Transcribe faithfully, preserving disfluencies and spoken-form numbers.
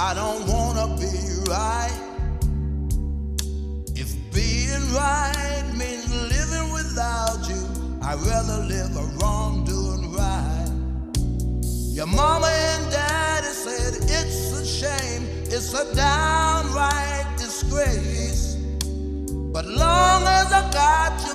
I don't wanna be right. If being right means living without you, I'd rather live a wrong doing right. Your mama and daddy said it's a shame, it's a downright disgrace. But long as I got